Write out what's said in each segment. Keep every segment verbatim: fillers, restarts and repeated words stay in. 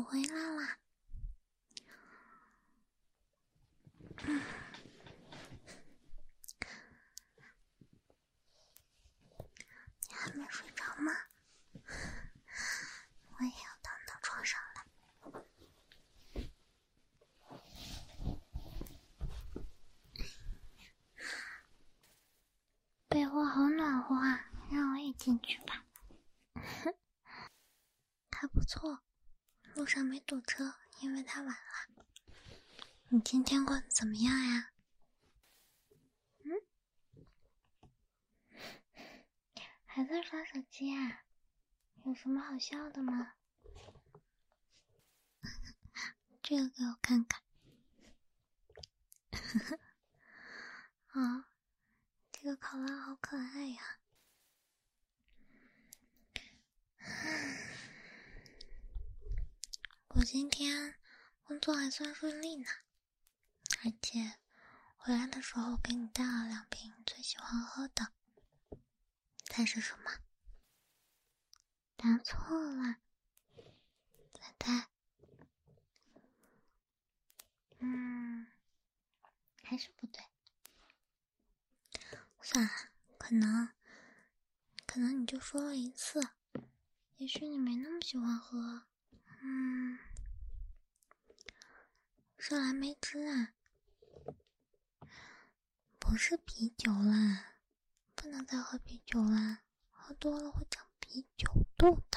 回来啦。嗯，你还没睡着吗？我也要躺到床上了。被窝好暖和啊，让我也进去吧。还不错，路上没堵车，因为太晚了。你今天过得怎么样呀？嗯？还在刷手机啊？有什么好笑的吗？这个给我看看。哦，这个考拉好可爱呀。我今天工作还算顺利呢，而且回来的时候给你带了两瓶最喜欢喝的。猜是什么？答错了，再猜。嗯，还是不对。算了，可能可能你就说了一次，也许你没那么喜欢喝。嗯，是蓝莓汁啊，不是啤酒啦，不能再喝啤酒啦，喝多了会长啤酒肚的。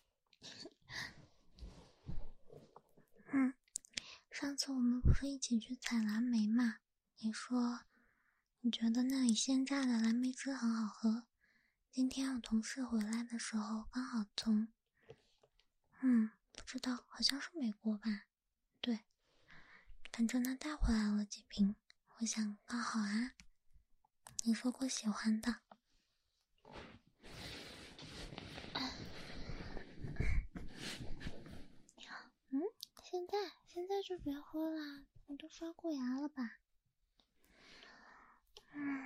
嗯，上次我们不是一起去采蓝莓嘛？你说你觉得那里鲜榨的蓝莓汁很好喝。今天我同事回来的时候刚好从嗯不知道，好像是美国吧，对，反正他带回来了几瓶，我想刚好啊，你说过喜欢的。嗯，现在现在就别喝啦，你都刷过牙了吧？嗯，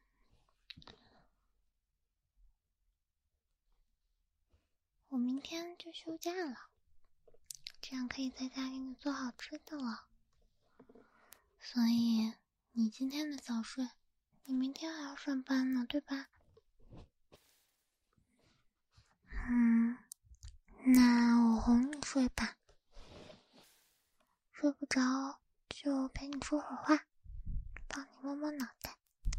我明天就休假了，这样可以在家给你做好吃的了。所以你今天的早睡，你明天还要上班呢，对吧？嗯，那我哄你睡吧，睡不着就陪你说会儿话，帮你摸摸脑袋。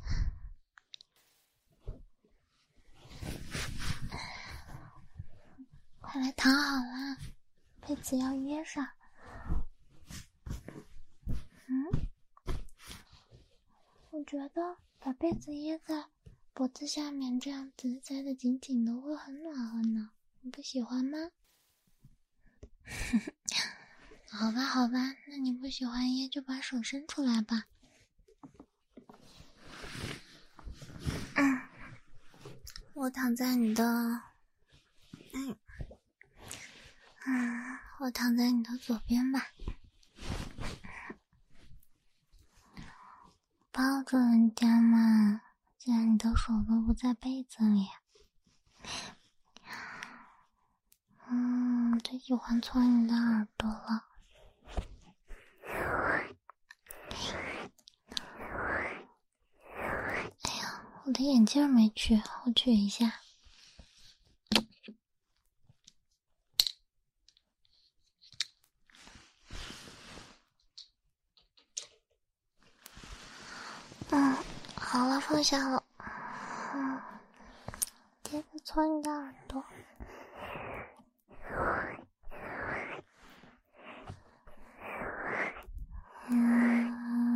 快来躺好啦，被子要掖上。嗯，我觉得把被子掖在脖子下面，这样子塞得紧紧的会很暖和呢，你不喜欢吗？好吧好吧，那你不喜欢掖就把手伸出来吧。嗯，我躺在你的嗯嗯，我躺在你的左边吧，抱着人家嘛，既然你的手都不在被子里。嗯，最喜欢搓你的耳朵了。哎呀，我的眼镜没取，我取一下。嗯，好了，放下了。嗯，接着搓你的耳朵。嗯。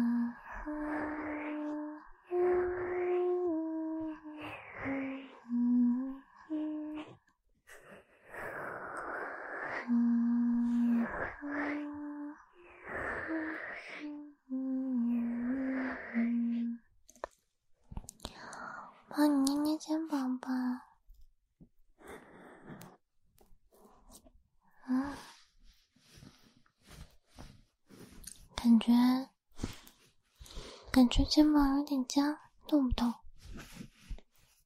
帮你捏捏肩膀吧。嗯，感觉感觉肩膀有点僵，痛不痛？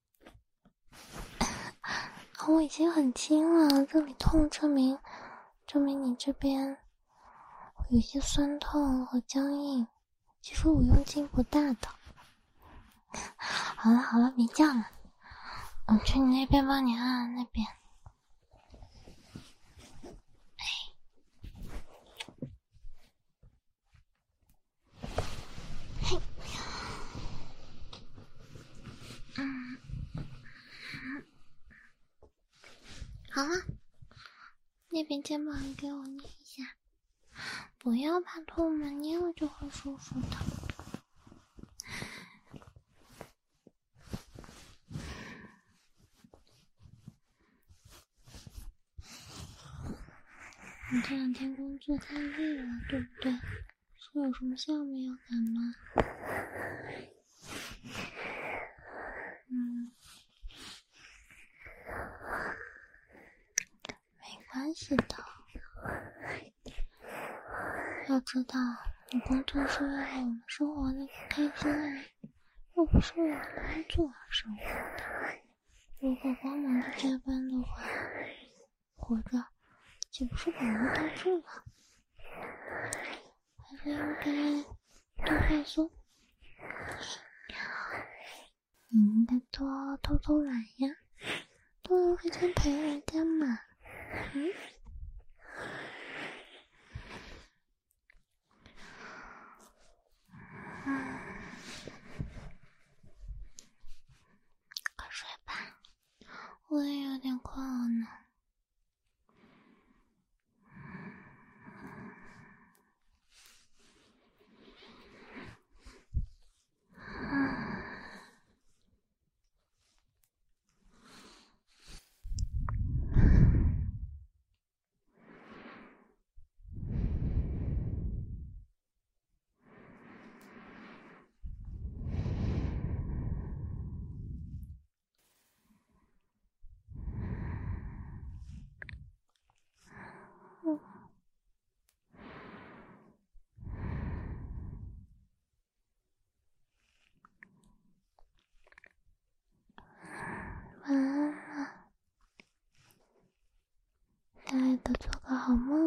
我已经很轻了，这里痛证明证明你这边有些酸痛和僵硬，其实我用劲不大的。好了好了，别叫了，我去你那边帮你按按那边。嘿，嗯，好了，那边肩膀你给我捏一下，不要怕痛嘛，捏了就会舒服的。你这两天工作太累了，对不对？是有什么项目要赶吗？嗯，没关系的。要知道，你工作是为了我们生活的开心啊，又不是为了工作而生活的。如果光忙着加班的话，活着岂不是本末倒置了？还是应该多放松。你应该多偷偷懒呀，多留时间陪人家嘛。嗯。嗯，快睡吧，我也有点困了呢。嗯。晚安了，亲爱的，做个好梦。